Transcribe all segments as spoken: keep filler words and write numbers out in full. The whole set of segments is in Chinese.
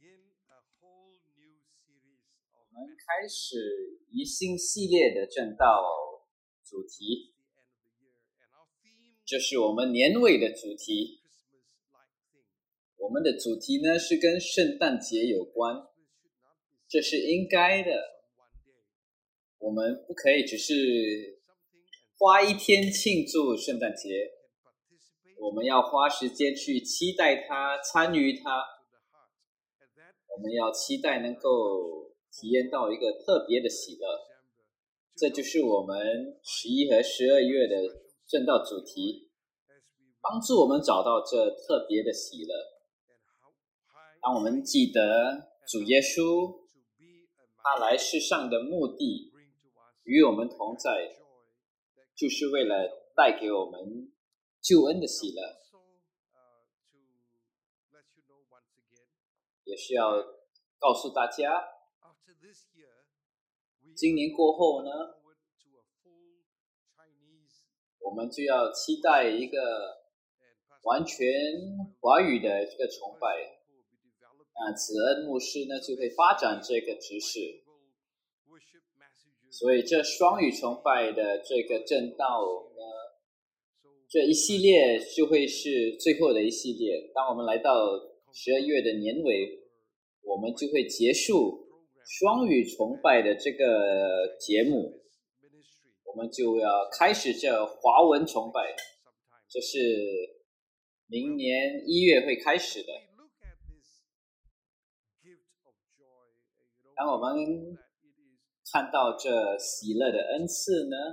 我们开始一新系列的正道主题，这是我们年尾的主题。我们的主题呢是跟圣诞节有关，这是应该的。我们不可以只是花一天庆祝圣诞节，我们要花时间去期待它，参与它。我们要期待能够体验到一个特别的喜乐，这就是我们十一和十二月的正道主题，帮助我们找到这特别的喜乐。当我们记得主耶稣他来世上的目的与我们同在，就是为了带给我们救恩的喜乐，也是要告诉大家，今年过后呢，我们就要期待一个完全华语的这个崇拜。那子恩牧师呢就会发展这个执事，所以这双语崇拜的这个正道呢，这一系列就会是最后的一系列。当我们来到十二月的年尾，我们就会结束双语崇拜的这个节目，我们就要开始这华文崇拜，这是明年一月会开始的。当我们看到这喜乐的恩赐呢，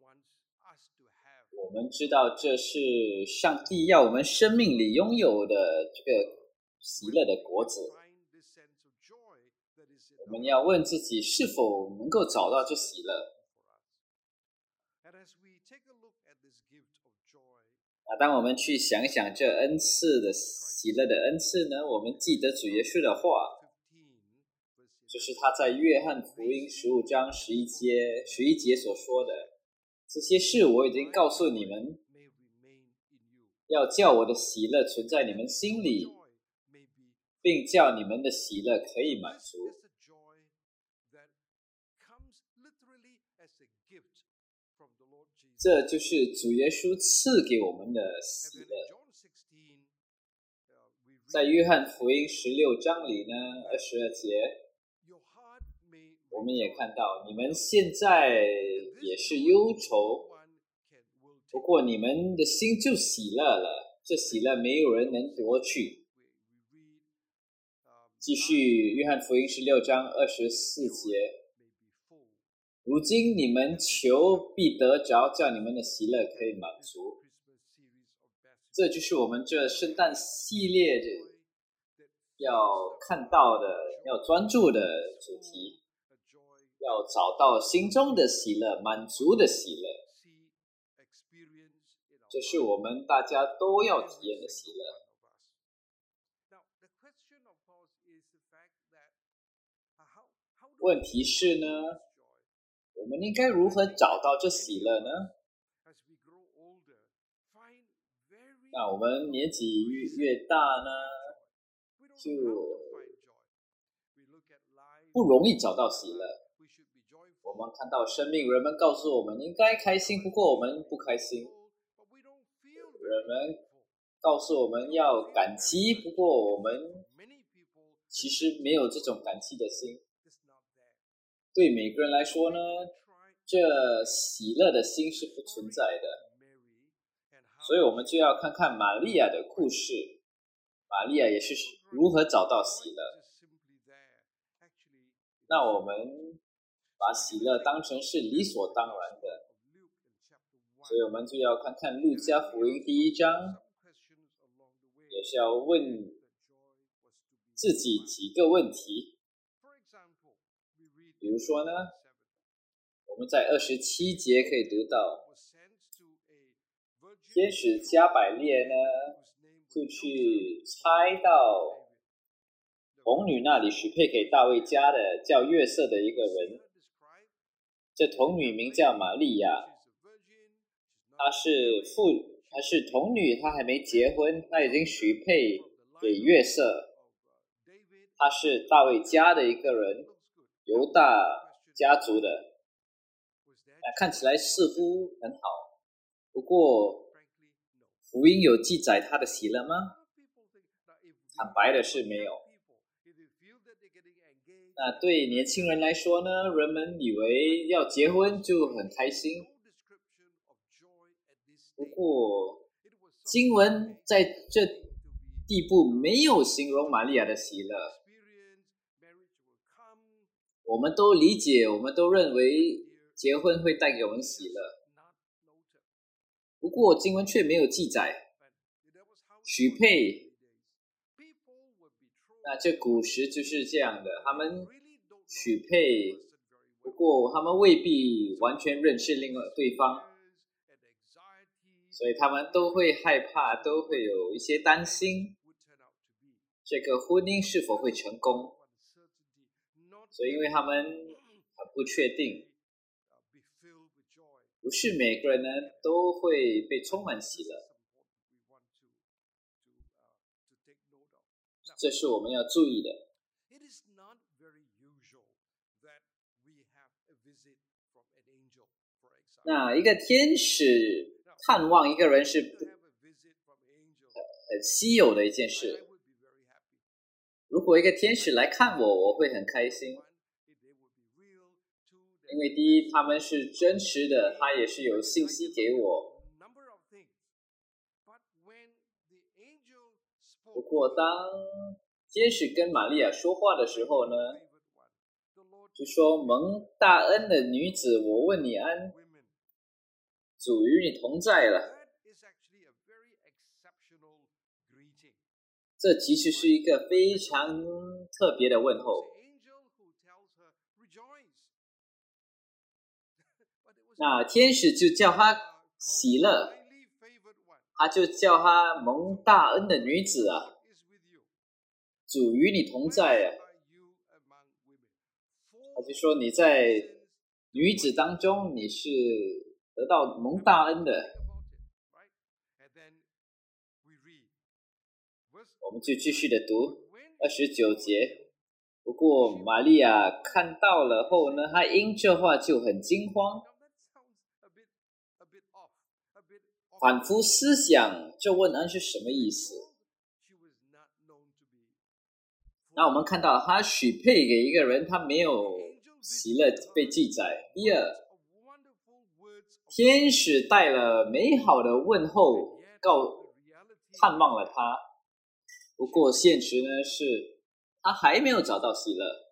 我们知道这是上帝要我们生命里拥有的这个喜乐的果子。我们要问自己是否能够找到这喜乐。那当我们去想想这恩赐的喜乐的恩赐呢，我们记得主耶稣的话，就是他在约翰福音十五章十一节十一节所说的，这些事我已经告诉你们，要叫我的喜乐存在你们心里，并叫你们的喜乐可以满足。这就是主耶稣赐给我们的喜乐。在约翰福音十六章里呢，二十二节，我们也看到，你们现在也是忧愁，不过你们的心就喜乐了，这喜乐没有人能夺去。继续约翰福音十六章二十四节，如今你们求必得着，叫你们的喜乐可以满足。这就是我们这圣诞系列要看到的，要专注的主题，要找到心中的喜乐，满足的喜乐，这是我们大家都要体验的喜乐。问题是呢，我们应该如何找到这喜乐呢？那我们年纪越大呢，就不容易找到喜乐。我们看到生命，人们告诉我们应该开心，不过我们不开心。人们告诉我们要感激，不过我们其实没有这种感激的心。对每个人来说呢，这喜乐的心是不存在的。所以我们就要看看玛利亚的故事，玛利亚也是如何找到喜乐。那我们把喜乐当成是理所当然的，所以我们就要看看路加福音第一章，也是要问自己几个问题。比如说呢，我们在二十七节可以读到，天使加百列呢就去猜到童女那里许配给大卫家的叫约瑟的一个人，这童女名叫玛利亚，她是妇，她是童女，她还没结婚，她已经许配给约瑟， 他是大卫家的一个人，犹大家族的，那看起来似乎很好。不过，福音有记载他的喜乐吗？坦白的是没有。那对年轻人来说呢，人们以为要结婚就很开心。不过，经文在这地步没有形容玛利亚的喜乐。我们都理解，我们都认为结婚会带给我们喜乐。不过经文却没有记载许配。那这古时就是这样的，他们许配，不过他们未必完全认识另外对方，所以他们都会害怕，都会有一些担心这个婚姻是否会成功。所以因为他们很不确定，不是每个人呢都会被充满喜乐，这是我们要注意的。那一个天使探望一个人是很稀有的一件事。如果一个天使来看我，我会很开心，因为第一，他们是真实的，他也是有信息给我。不过当天使跟玛利亚说话的时候呢，就说蒙大恩的女子，我问你安，主与你同在了。这其实是一个非常特别的问候。那天使就叫她喜乐，他就叫她蒙大恩的女子啊，主与你同在啊。他就说你在女子当中，你是得到蒙大恩的。我们就继续的读二十九节。不过玛利亚看到了后呢，她因这话就很惊慌，反复思想这问安是什么意思。那我们看到她许配给一个人，她没有喜乐被记载。第二，天使带了美好的问候告探望了她，不过现实呢是她还没有找到喜乐。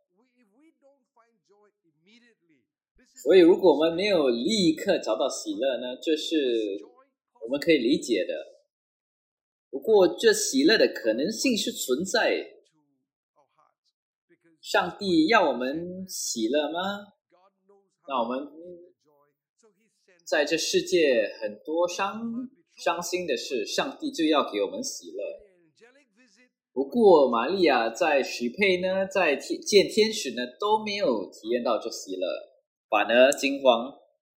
所以如果我们没有立刻找到喜乐呢，这是我们可以理解的。不过这喜乐的可能性是存在。上帝要我们喜乐吗？那我们在这世界很多伤伤心的事，上帝就要给我们喜乐。不过玛利亚在许配呢，在见天使呢，都没有体验到这喜乐，反而惊慌。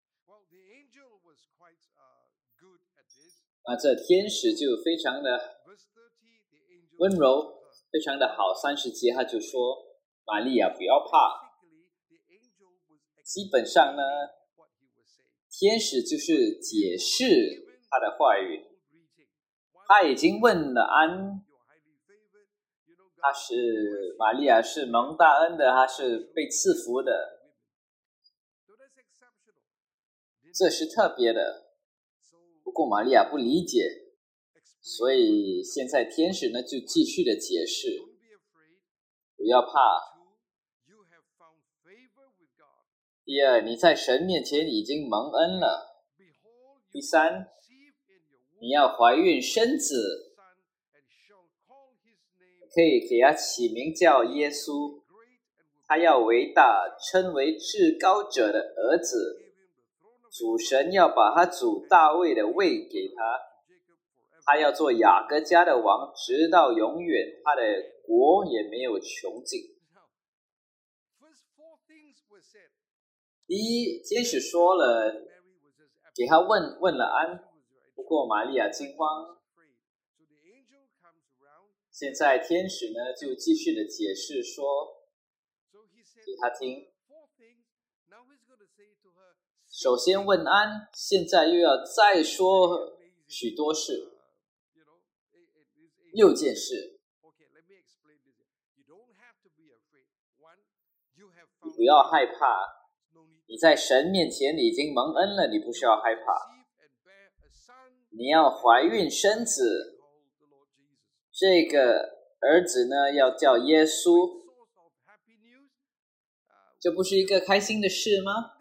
那这天使就非常的温柔，非常的好。三十节他就说，玛利亚不要怕。基本上呢，天使就是解释他的话语。他已经问了安，他是玛利亚是蒙大恩的，他是被赐福的，这是特别的。不过玛利亚不理解，所以现在天使呢就继续的解释，不要怕。第二，你在神面前已经蒙恩了。第三，你要怀孕生子，可以给他起名叫耶稣，他要伟大，称为至高者的儿子。主神要把他主大卫的位给他，他要做雅各家的王，直到永远，他的国也没有穷尽。第一，天使说了，给他问问了安，不过玛利亚惊慌， 现在天使呢就继续的解释说给他听。首先问安，现在又要再说许多事，六件事。你不要害怕，你在神面前你已经蒙恩了，你不需要害怕。你要怀孕生子，这个儿子呢要叫耶稣，这不是一个开心的事吗？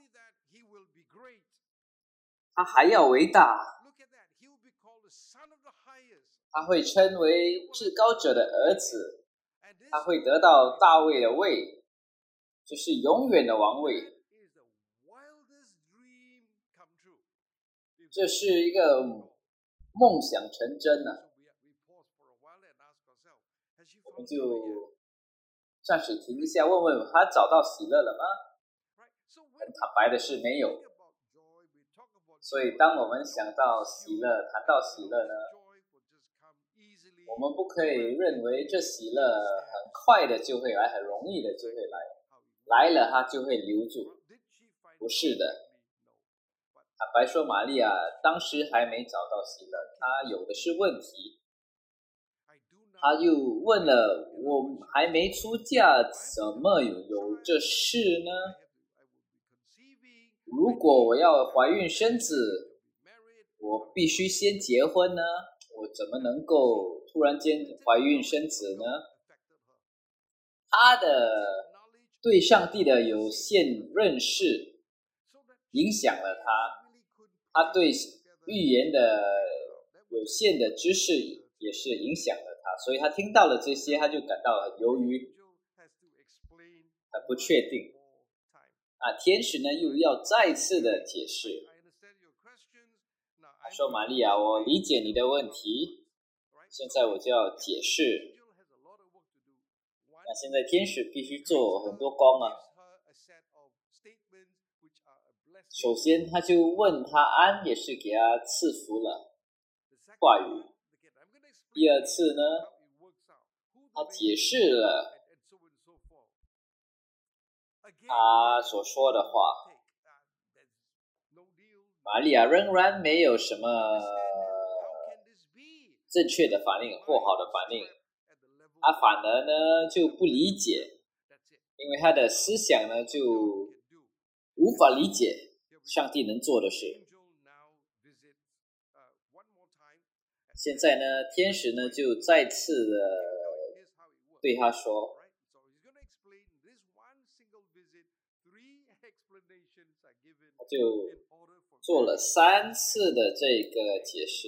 他还要伟大，他会称为至高者的儿子，他会得到大卫的位，这是永远的王位。这是一个梦想成真啊！我们就暂时停一下，问问他找到喜乐了吗？很坦白的是没有。所以当我们想到喜乐，谈到喜乐呢，我们不可以认为这喜乐很快的就会来，很容易的就会来，来了它就会留住。不是的。坦白说，玛利亚当时还没找到喜乐，她有的是问题。她又问了，我还没出嫁，怎么有有这事呢？如果我要怀孕生子，我必须先结婚呢，我怎么能够突然间怀孕生子呢？她的对上帝的有限认识影响了她。他对预言的有限的知识也是影响了他，所以他听到了这些，他就感到很犹豫，很不确定。啊，天使呢又要再次的解释，他说：“玛利亚，我理解你的问题，现在我就要解释。那现在天使必须做很多工啊。”首先他就问他安，也是给他赐福了话语。第二次呢，他解释了他所说的话。玛利亚仍然没有什么正确的反应或好的反应，他反而呢就不理解，因为他的思想呢就无法理解上帝能做的事。现在呢，天使呢就再次的对他说，他就做了三次的这个解释。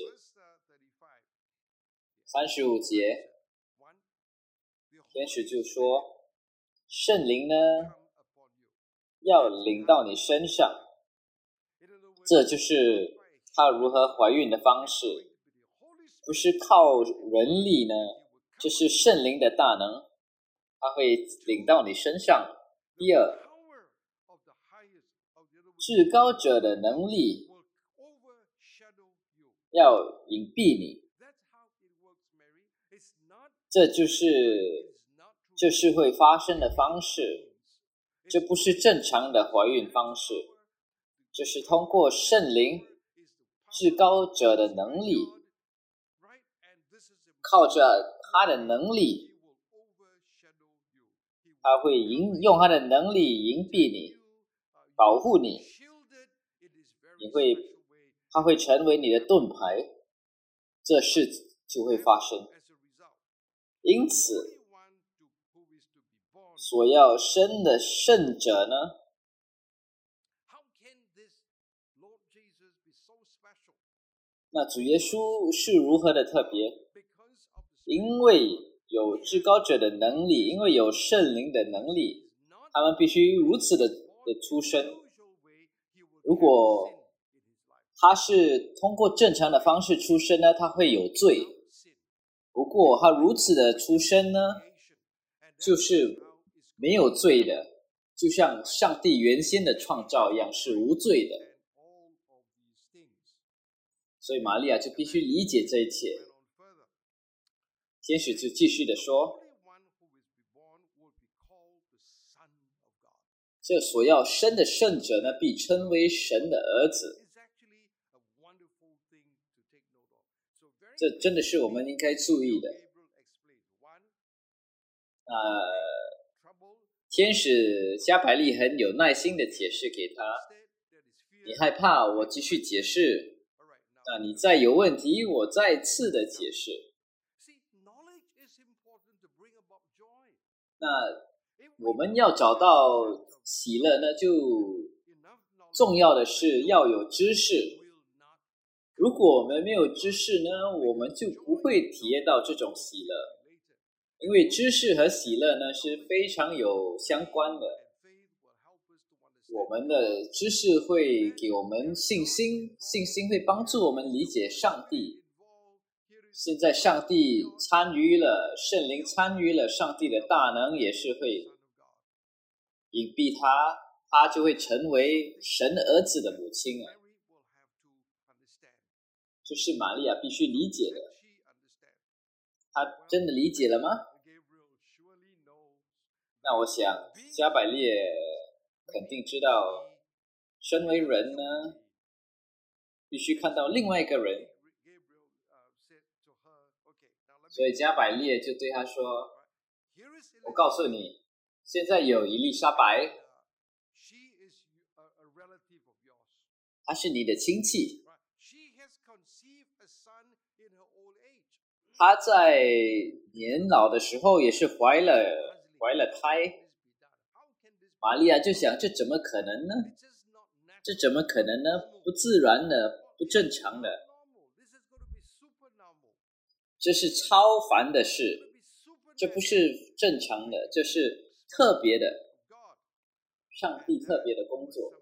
三十五节，天使就说，圣灵呢要领到你身上，这就是她如何怀孕的方式，不是靠人力呢，这是圣灵的大能，它会领到你身上。第二，至高者的能力要隐蔽你，这就是这是会发生的方式，这不是正常的怀孕方式，这是通过圣灵至高者的能力，靠着他的能力，他会用他的能力隐蔽你，保护你，你会他会成为你的盾牌，这事就会发生。因此所要生的圣者呢，那主耶稣是如何的特别？因为有至高者的能力，因为有圣灵的能力，他们必须如此的的出生。如果他是通过正常的方式出生呢，他会有罪。不过他如此的出生呢，就是没有罪的，就像上帝原先的创造一样，是无罪的。所以玛利亚就必须理解这一切。 天使就继续的说，这所要生的圣者呢，必称为神的儿子。这真的是我们应该注意的。呃，天使加百利很有耐心的解释给他，你害怕我继续解释，那你再有问题我再次的解释。那我们要找到喜乐呢，就重要的是要有知识。如果我们没有知识呢，我们就不会体验到这种喜乐。因为知识和喜乐呢是非常有相关的。我们的知识会给我们信心，信心会帮助我们理解上帝。现在上帝参与了，圣灵参与了，上帝的大能也是会隐蔽他，他就会成为神儿子的母亲啊。这是玛利亚必须理解的。他真的理解了吗？那我想加百列肯定知道，身为人呢，必须看到另外一个人。所以加百列就对他说，我告诉你，现在有伊丽莎白，她是你的亲戚，她在年老的时候也是怀了怀了胎。玛利亚就想，这怎么可能呢？这怎么可能呢？不自然的，不正常的，这是超凡的事，这不是正常的，这是特别的，上帝特别的工作。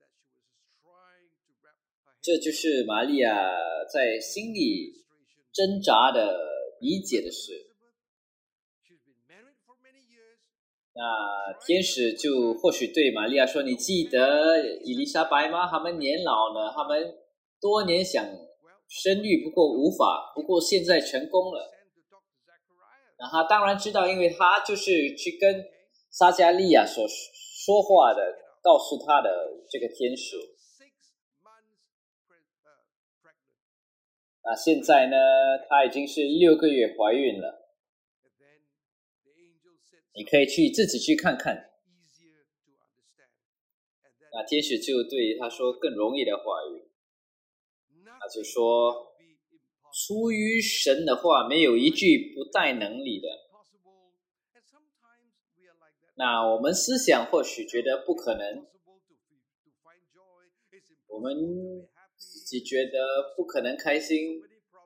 这就是玛利亚在心里挣扎的理解的事。那天使就或许对玛利亚说，你记得伊丽莎白吗？他们年老呢，他们多年想生育，不过无法，不过现在成功了。那他当然知道，因为他就是去跟撒加利亚所说话的，告诉他的这个天使。那现在呢，她已经是六个月怀孕了。你可以去自己去看看。那天使就对他说更容易的话语，他就说，出于神的话没有一句不带能力的。那我们思想或许觉得不可能，我们自己觉得不可能开心，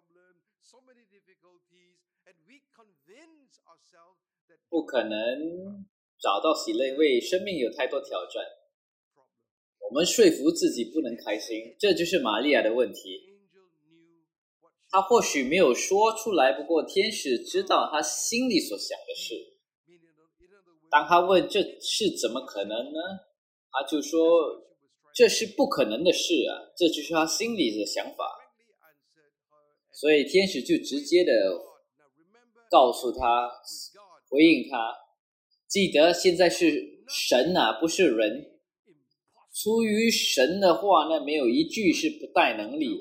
不可能找到喜乐，因为生命有太多挑战。我们说服自己不能开心，这就是玛利亚的问题。她或许没有说出来，不过天使知道她心里所想的事。当她问这是怎么可能呢？她就说这是不可能的事啊，这就是她心里的想法。所以天使就直接的告诉她，回应她，记得现在是神啊，不是人。出于神的话呢，没有一句是不带能力的。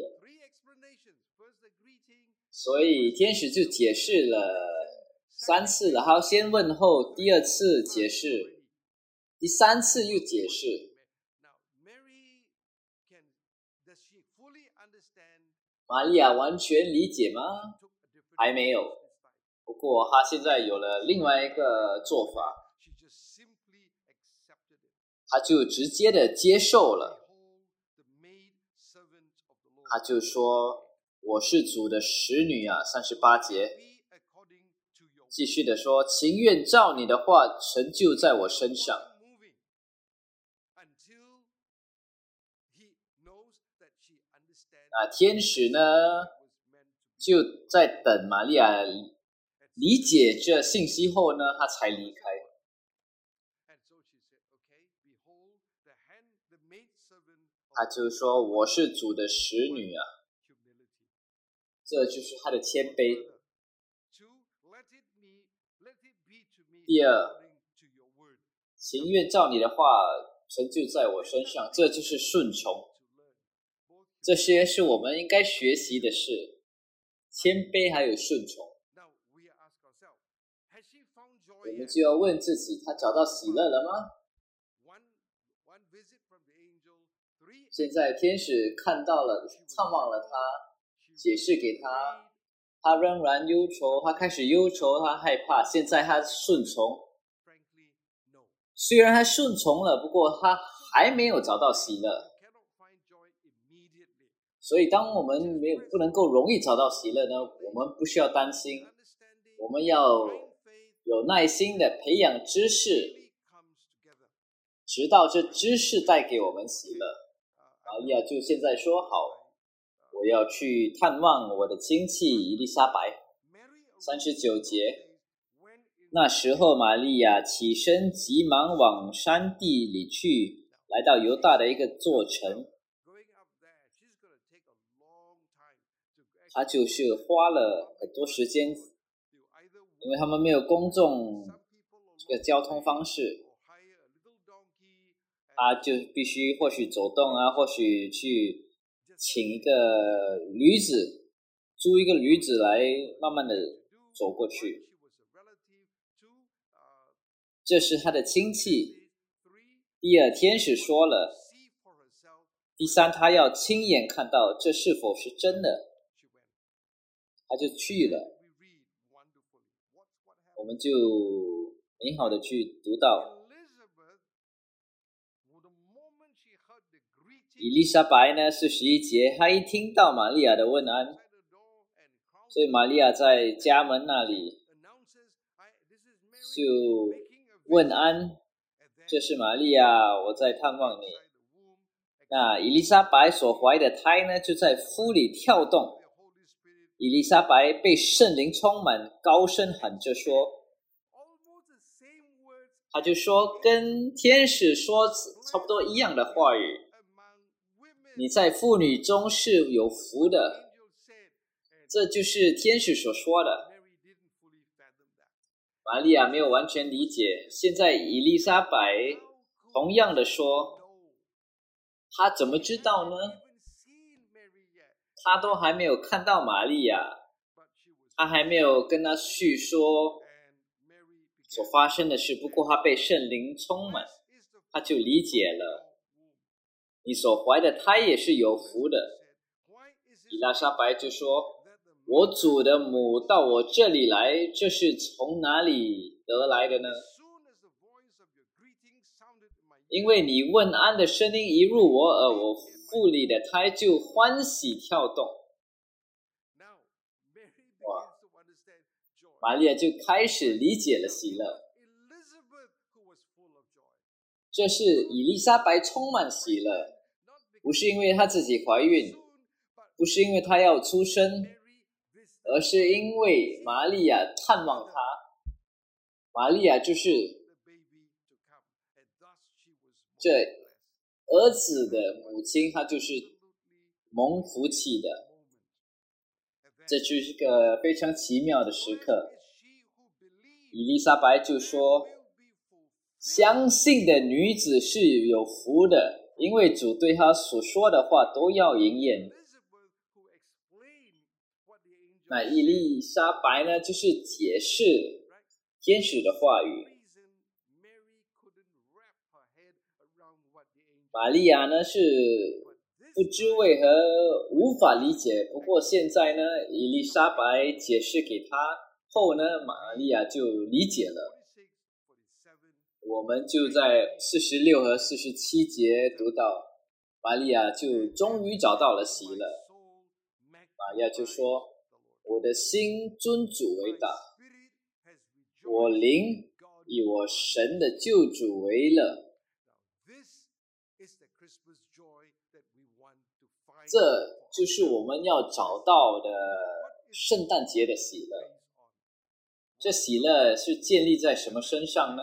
所以天使就解释了三次，然后先问候，第二次解释，第三次又解释。玛利亚完全理解吗？还没有。不过她现在有了另外一个做法，她就直接的接受了。她就说，我是主的使女啊，三十八节。继续的说，情愿照你的话成就在我身上。那天使呢，就在等玛利亚理解这信息后呢，他才离开。他就说，我是主的使女啊，这就是他的谦卑。 第二，情愿照你的话成就在我身上，这就是顺从。这些是我们应该学习的事，谦卑还有顺从。我们就要问自己，他找到喜乐了吗？现在天使看到了，探望了他，解释给他，他仍然忧愁，他开始忧愁，他害怕。现在他顺从，虽然他顺从了，不过他还没有找到喜乐。所以当我们没有不能够容易找到喜乐呢，我们不需要担心，我们要有耐心的培养知识，直到这知识带给我们喜乐。玛利亚就现在说好，我要去探望我的亲戚伊丽莎白。三十九节，那时候玛利亚起身急忙往山地里去，来到犹大的一个座城。他就是花了很多时间，因为他们没有公众这个交通方式，他就必须或许走动啊，或许去请一个驴子，租一个驴子来慢慢的走过去。这是他的亲戚。第二，天使说了。第三，他要亲眼看到这是否是真的，他就去了。我们就美好的去读到以利沙白呢是十一节，他一听到玛利亚的问安，所以玛利亚在家门那里就问安，这是玛利亚，我在探望你。那以利沙白所怀的胎呢就在腹里跳动，以利沙白被圣灵充满，高声喊着说，他就说跟天使说差不多一样的话语，你在妇女中是有福的，这就是天使所说的。玛利亚没有完全理解，现在以利沙白同样的说，他怎么知道呢？他都还没有看到玛利亚，他还没有跟他叙说所发生的事，不过他被圣灵充满，他就理解了，你所怀的胎也是有福的。以利沙白就说，我主的母到我这里来，这是从哪里得来的呢？因为你问安的声音一入我耳，我腹里的胎就欢喜跳动。哇！玛利亚就开始理解了喜乐。这是以利沙白充满喜乐，不是因为她自己怀孕，不是因为她要出生，而是因为玛利亚探望她。玛利亚就是这儿子的母亲，她就是蒙福气的。这就是个非常奇妙的时刻。以利沙白就说，相信的女子是有福的，因为主对她所说的话都要应验。那以利沙白呢，就是解释天使的话语。玛利亚呢是不知为何无法理解，不过现在呢，以利沙白解释给他后呢，玛利亚就理解了。我们就在四十六和四十七节读到，玛利亚就终于找到了喜乐。玛利亚就说，我的心尊主为大，我灵以我神的救主为乐。这就是我们要找到的圣诞节的喜乐。这喜乐是建立在什么身上呢？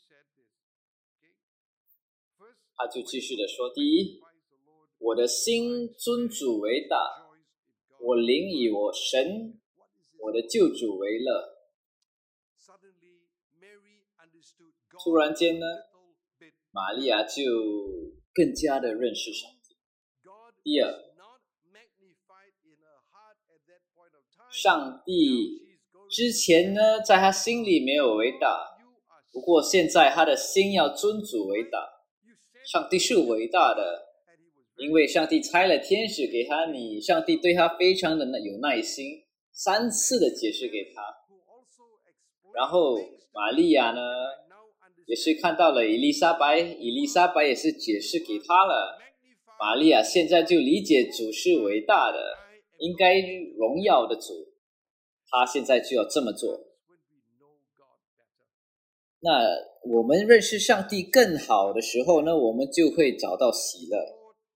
他就继续的说，第一，我的心尊主为大，我灵以我神我的救主为乐。 突然间呢，玛利亚就更加的认识上帝。第二，上帝之前呢，在他心里没有伟大，不过现在他的心要尊主为大。上帝是伟大的，因为上帝差了天使给他，你上帝对他非常的有耐心，三次的解释给他。然后玛利亚呢，也是看到了以利沙白，以利沙白也是解释给他了。玛利亚现在就理解主是伟大的，应该荣耀的主，他现在就要这么做。那我们认识上帝更好的时候呢，我们就会找到喜乐，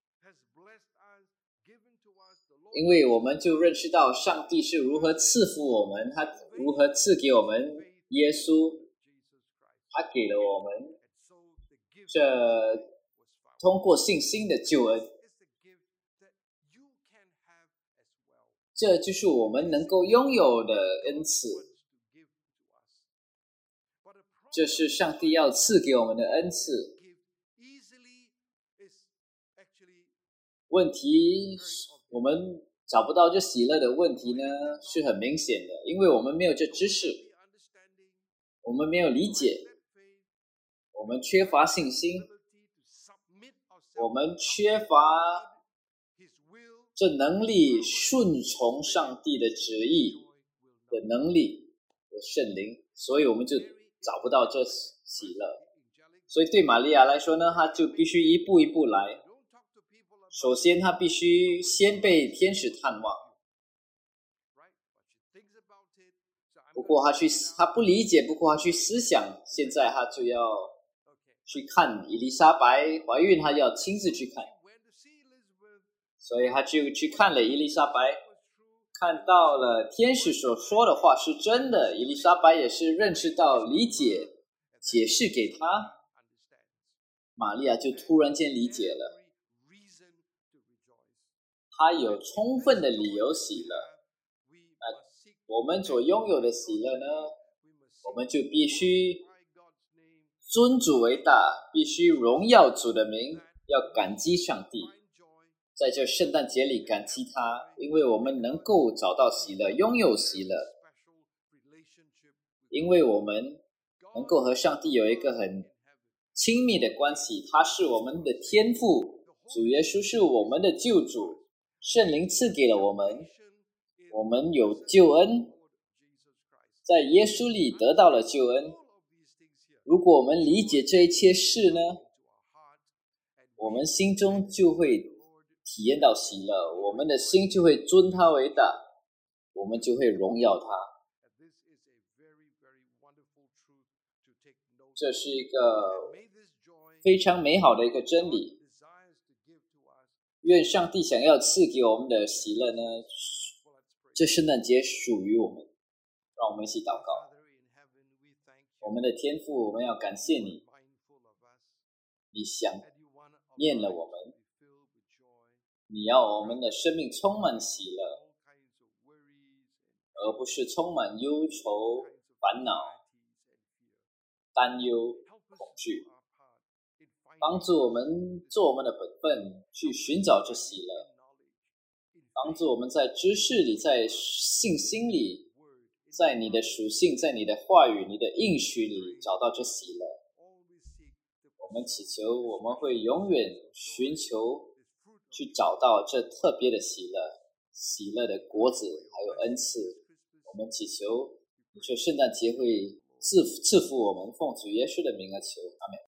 因为我们就认识到上帝是如何赐福我们，他如何赐给我们耶稣，他给了我们这通过信心的救恩，这就是我们能够拥有的恩赐，这是上帝要赐给我们的恩赐。问题我们找不到这喜乐的问题呢，是很明显的，因为我们没有这知识，我们没有理解，我们缺乏信心，我们缺乏这能力顺从上帝的旨意的能力的圣灵，所以我们就找不到这喜乐。所以对玛利亚来说呢，她就必须一步一步来。首先她必须先被天使探望，不过她去她不理解，不过她去思想，现在她就要去看以利沙白怀孕，她要亲自去看，所以她就去看了以利沙白，看到了天使所说的话是真的，以利沙白也是认识到理解解释给她，玛利亚就突然间理解了，她有充分的理由喜乐。那我们所拥有的喜乐呢，我们就必须尊主为大，必须荣耀主的名，要感激上帝，在这圣诞节里感激他，因为我们能够找到喜乐，拥有喜乐，因为我们能够和上帝有一个很亲密的关系，他是我们的天父，主耶稣是我们的救主，圣灵赐给了我们，我们有救恩，在耶稣里得到了救恩。如果我们理解这一切事呢，我们心中就会体验到喜乐，我们的心就会尊他为大，我们就会荣耀他。这是一个非常美好的一个真理。愿上帝想要赐给我们的喜乐呢，这圣诞节属于我们。让我们一起祷告。我们的天父，我们要感谢你，你想念了我们，你要我们的生命充满喜乐，而不是充满忧愁、烦恼、担忧、恐惧。帮助我们做我们的本分，去寻找这喜乐，帮助我们在知识里，在信心里，在你的属性，在你的话语，你的应许里找到这喜乐。我们祈求我们会永远寻求去找到这特别的喜乐，喜乐的果子还有恩赐。我们祈求你说圣诞节会赐赐福我们，奉主耶稣的名而求，阿们。